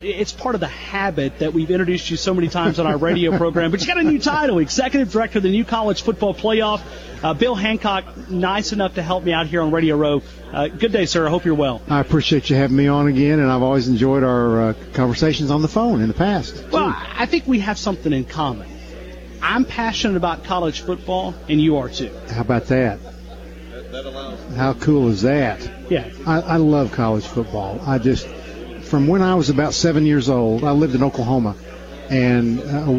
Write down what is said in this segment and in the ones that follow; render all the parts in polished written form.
It's part of the habit that we've introduced you so many times on our radio program. But you got a new title, Executive Director of the new College Football Playoff. Bill Hancock, nice enough to help me out here on Radio Row. Good day, sir. I hope you're well. I appreciate you having me on again, and I've always enjoyed our conversations on the phone in the past. Well, I think we have something in common. I'm passionate about college football, and you are too. How about that? How cool is that? Yeah. I love college football. From when I was about 7 years old, I lived in Oklahoma, and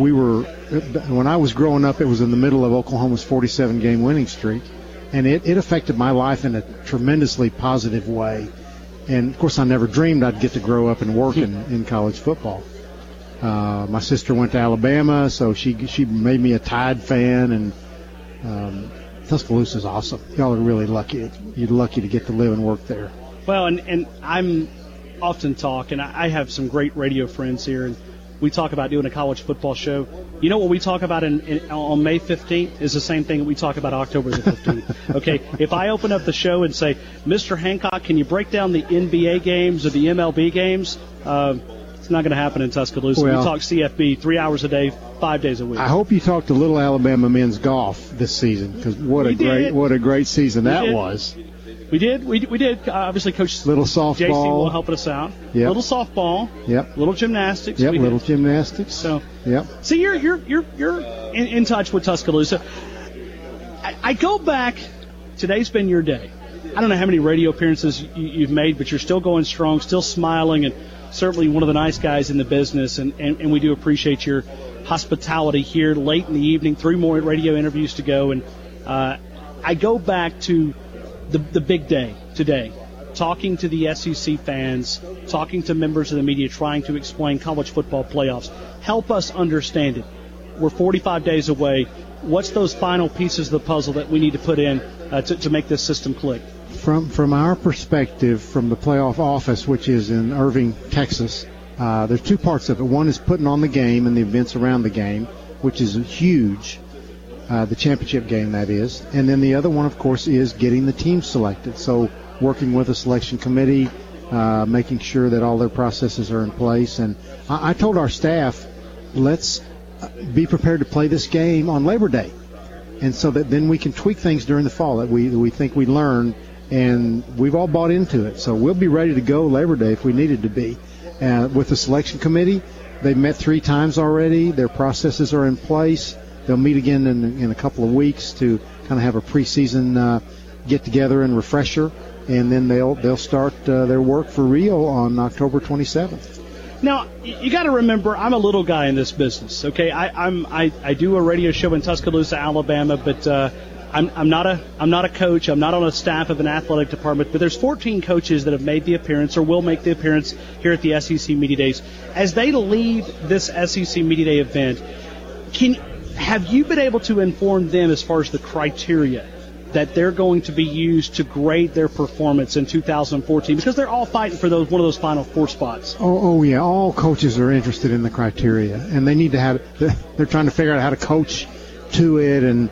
when I was growing up, it was in the middle of Oklahoma's 47-game winning streak, and it affected my life in a tremendously positive way. And, of course, I never dreamed I'd get to grow up and work in college football. My sister went to Alabama, so she made me a Tide fan, and Tuscaloosa's awesome. Y'all are really lucky. You're lucky to get to live and work there. Well, and I'm often talk, and I have some great radio friends here, and we talk about doing a college football show. You know what we talk about on May 15th is the same thing that we talk about October the 15th. Okay, if I open up the show and say, Mr. Hancock, can you break down the NBA games or the MLB games? It's not going to happen in Tuscaloosa. Well, we talk CFB 3 hours a day, 5 days a week. I hope you talked to Little Alabama men's golf this season, because what a great season that was. We did. Obviously, Coach little softball. JC will help us out. Yep. Little softball. Yep. Little gymnastics. Yep. Little gymnastics. So. Yep. So you're in touch with Tuscaloosa. I go back. Today's been your day. I don't know how many radio appearances you've made, but you're still going strong, still smiling, and certainly one of the nice guys in the business. And we do appreciate your hospitality here late in the evening. 3 more radio interviews to go, and I go back to the big day today, talking to the SEC fans, talking to members of the media, trying to explain college football playoffs. Help us understand it. We're 45 days away. What's those final pieces of the puzzle that we need to put in to make this system click? From our perspective, from the playoff office, which is in Irving, Texas, there's 2 parts of it. One is putting on the game and the events around the game, which is huge. The championship game, that is. And then the other one, of course, is getting the team selected. So working with a selection committee, making sure that all their processes are in place. And I told our staff, let's be prepared to play this game on Labor Day. And so that then we can tweak things during the fall that we think we learn. And we've all bought into it. So we'll be ready to go Labor Day if we needed to be. With the selection committee, they've met 3 times already. Their processes are in place. They'll meet again in a couple of weeks to kind of have a preseason get-together and refresher, and then they'll start their work for real on October 27th. Now, you got to remember, I'm a little guy in this business, okay? I do a radio show in Tuscaloosa, Alabama, but I'm not a coach. I'm not on a staff of an athletic department, but there's 14 coaches that have made the appearance or will make the appearance here at the SEC Media Days. As they lead this SEC Media Day event, have you been able to inform them as far as the criteria that they're going to be used to grade their performance in 2014? Because they're all fighting for one of those final 4 spots. Oh yeah. All coaches are interested in the criteria, and they need to have. They're trying to figure out how to coach to it, and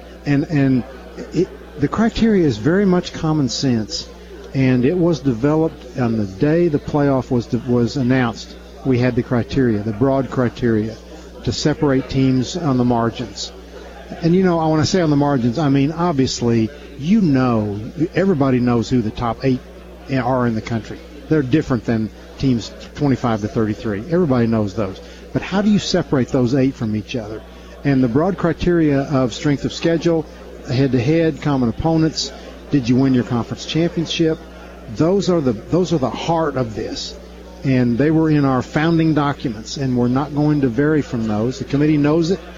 the criteria is very much common sense, and it was developed on the day the playoff was announced. We had the criteria, the broad criteria, to separate teams on the margins. And, when I say on the margins, I mean, obviously, everybody knows who the top 8 are in the country. They're different than teams 25 to 33. Everybody knows those. But how do you separate those 8 from each other? And the broad criteria of strength of schedule, head-to-head, common opponents, did you win your conference championship? Those are the heart of this. And they were in our founding documents, and we're not going to vary from those. The committee knows it.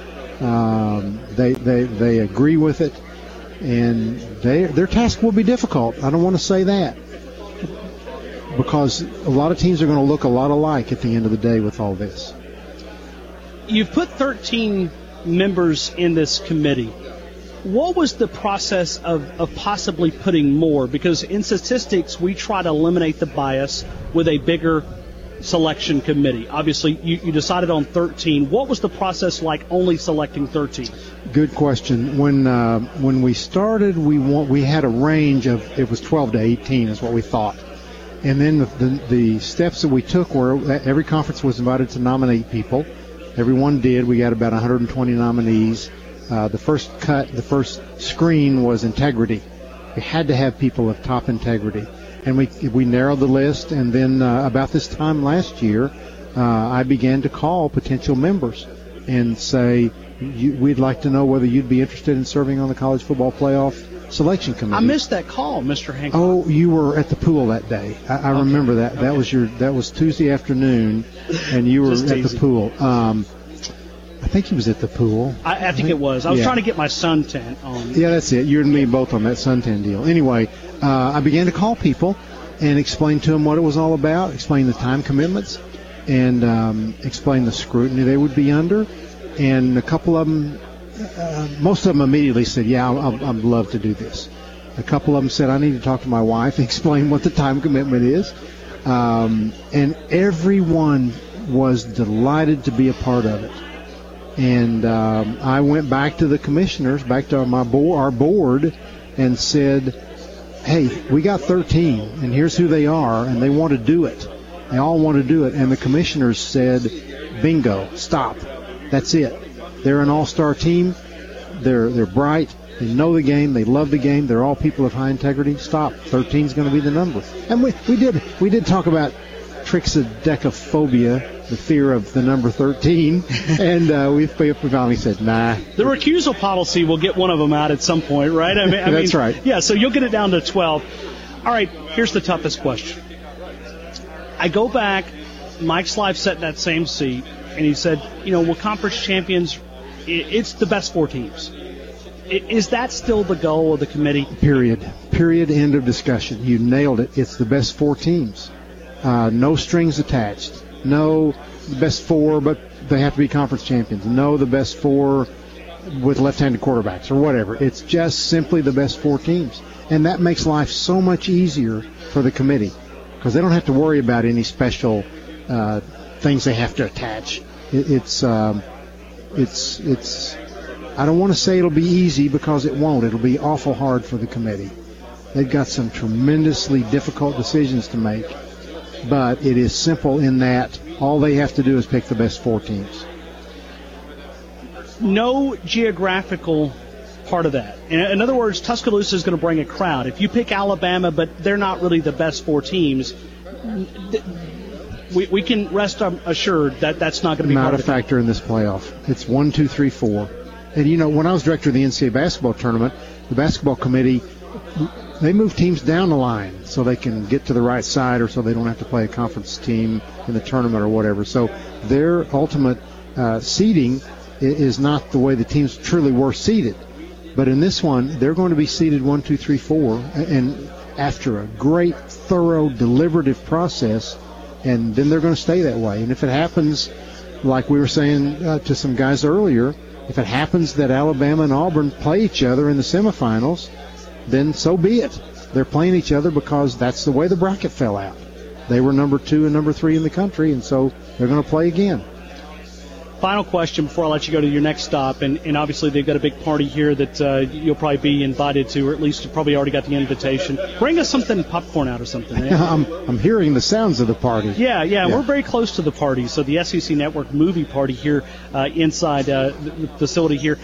They agree with it, and their task will be difficult. I don't want to say that, because a lot of teams are going to look a lot alike at the end of the day with all this. You've put 13 members in this committee. What was the process of possibly putting more? Because in statistics, we try to eliminate the bias with a bigger selection committee. Obviously, you decided on 13. What was the process like only selecting 13? Good question. When we started, we had a range of, it was 12 to 18 is what we thought. And then the steps that we took were every conference was invited to nominate people. Everyone did. We got about 120 nominees. The first screen was integrity. We had to have people of top integrity. And we narrowed the list, and then about this time last year, I began to call potential members and say, we'd like to know whether you'd be interested in serving on the College Football Playoff Selection Committee. I missed that call, Mr. Hancock. Oh, you were at the pool that day. I remember that. Okay. That was Tuesday afternoon, and you were at the pool. I think he was at the pool. I think it was. I was trying to get my suntan on. Yeah, that's it. You and me both on that suntan deal. Anyway, I began to call people and explain to them what it was all about, explain the time commitments, and explain the scrutiny they would be under. And a couple of them, most of them immediately said, yeah, I'd love to do this. A couple of them said, I need to talk to my wife and explain what the time commitment is. And everyone was delighted to be a part of it. And I went back to the commissioners, back to our board, and said, hey, we got 13, and here's who they are, and they want to do it. They all want to do it. And the commissioners said, bingo, stop. That's it. They're an all-star team. They're bright. They know the game. They love the game. They're all people of high integrity. Stop. 13 is going to be the number. And we did talk about trichodecaphobia, the fear of the number 13, and we finally said, nah. The recusal policy will get one of them out at some point, right? I mean, that's right. Yeah, so you'll get it down to 12. All right, here's the toughest question. I go back, Mike Slive sat in that same seat, and he said, well, conference champions, it's the best 4 teams. Is that still the goal of the committee? Period. End of discussion. You nailed it. It's the best 4 teams. No strings attached. No, the best 4, but they have to be conference champions. No, the best 4 with left-handed quarterbacks or whatever. It's just simply the best 4 teams. And that makes life so much easier for the committee because they don't have to worry about any special things they have to attach. It's I don't want to say it'll be easy because it won't. It'll be awful hard for the committee. They've got some tremendously difficult decisions to make. But it is simple in that all they have to do is pick the best 4 teams. No geographical part of that. In other words, Tuscaloosa is going to bring a crowd. If you pick Alabama, but they're not really the best 4 teams, we can rest assured that that's not going to be not a factor in this playoff. It's 1, 2, 3, 4. And, when I was director of the NCAA basketball tournament, the basketball committee, they move teams down the line so they can get to the right side or so they don't have to play a conference team in the tournament or whatever. So their ultimate seeding is not the way the teams truly were seeded. But in this one, they're going to be seeded 1, 2, 3, 4, and after a great, thorough, deliberative process, and then they're going to stay that way. And if it happens, like we were saying to some guys earlier, if it happens that Alabama and Auburn play each other in the semifinals, then so be it. They're playing each other because that's the way the bracket fell out. They were number 2 and number 3 in the country, and so they're going to play again. Final question before I let you go to your next stop, and obviously they've got a big party here that you'll probably be invited to, or at least you probably already got the invitation. Bring us something, popcorn out or something. I'm hearing the sounds of the party. Yeah, we're very close to the party. So the SEC Network movie party here inside the facility here.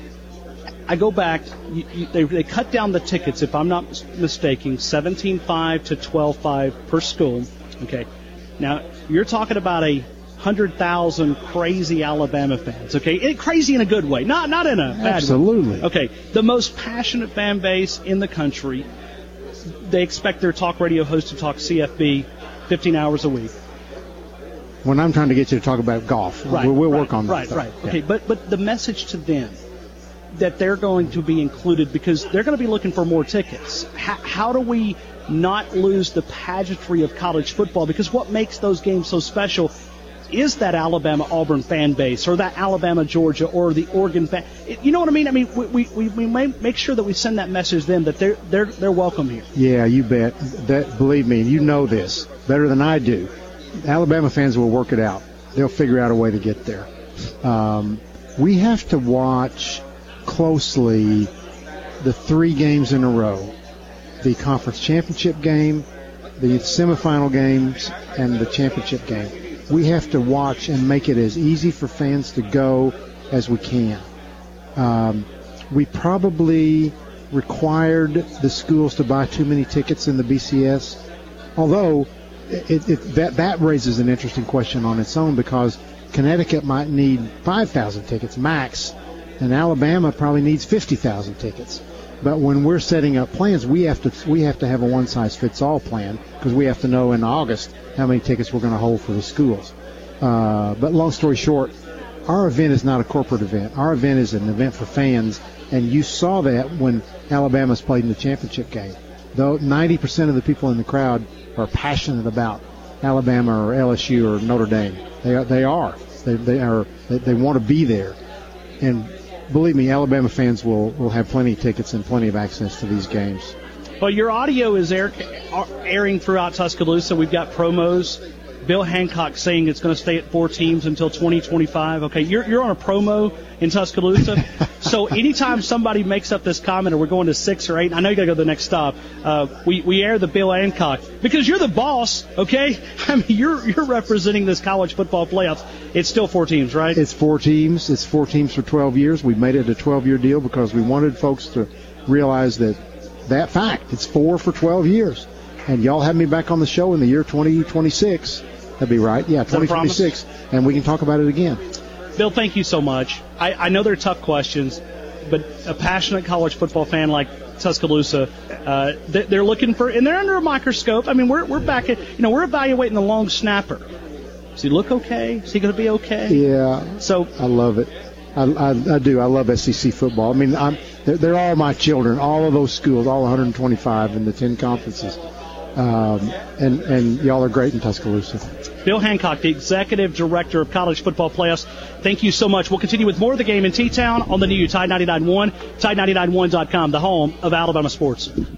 I go back, they cut down the tickets, if I'm not mistaken, $17,500 to $12,500 per school. Okay. Now, you're talking about 100,000 crazy Alabama fans, okay? Crazy in a good way, not in a bad way. Absolutely. Okay, the most passionate fan base in the country. They expect their talk radio host to talk CFB 15 hours a week. When I'm trying to get you to talk about golf, we'll work on that. Right. Yeah. Okay, but the message to them that they're going to be included because they're going to be looking for more tickets. How do we not lose the pageantry of college football? Because what makes those games so special is that Alabama-Auburn fan base or that Alabama-Georgia or the Oregon fan. You know what I mean? I mean, we make sure that we send that message to them that they're welcome here. Yeah, you bet. That, believe me, and you know this better than I do. Alabama fans will work it out. They'll figure out a way to get there. We have to watch closely the 3 games in a row. The conference championship game, the semifinal games and the championship game. We have to watch and make it as easy for fans to go as we can. We probably required the schools to buy too many tickets in the BCS, although that raises an interesting question on its own, because Connecticut might need 5,000 tickets max, and Alabama probably needs 50,000 tickets. But when we're setting up plans, we have to have a one-size-fits-all plan, because we have to know in August how many tickets we're going to hold for the schools. But long story short, our event is not a corporate event. Our event is an event for fans, and you saw that when Alabama's played in the championship game. Though 90% of the people in the crowd are passionate about Alabama or LSU or Notre Dame. They want to be there. And believe me, Alabama fans will have plenty of tickets and plenty of access to these games. Well, your audio is airing throughout Tuscaloosa. We've got promos. Bill Hancock saying it's going to stay at 4 teams until 2025. Okay, you're on a promo in Tuscaloosa. So anytime somebody makes up this comment, or we're going to 6 or 8, I know you got to go to the next stop, we air the Bill Hancock, because you're the boss, okay? I mean, you're representing this college football playoffs. It's still 4 teams, right? It's 4 teams. It's 4 teams for 12 years. We made it a 12-year deal because we wanted folks to realize that fact. It's 4 for 12 years. And y'all have me back on the show in the year 2026. That'd be right. Yeah, 2026. And we can talk about it again. Bill, thank you so much. I know they're tough questions, but a passionate college football fan like Tuscaloosa, they're looking for, and they're under a microscope. I mean, we're back at, we're evaluating the long snapper. Does he look okay? Is he going to be okay? Yeah. So I love it. I do. I love SEC football. I mean, they're all my children, all of those schools, all 125 in the 10 conferences. And y'all are great in Tuscaloosa. Bill Hancock, the Executive Director of College Football Playoffs, thank you so much. We'll continue with more of the game in T-Town on the new Tide 99.1, Tide99.1.com, the home of Alabama sports.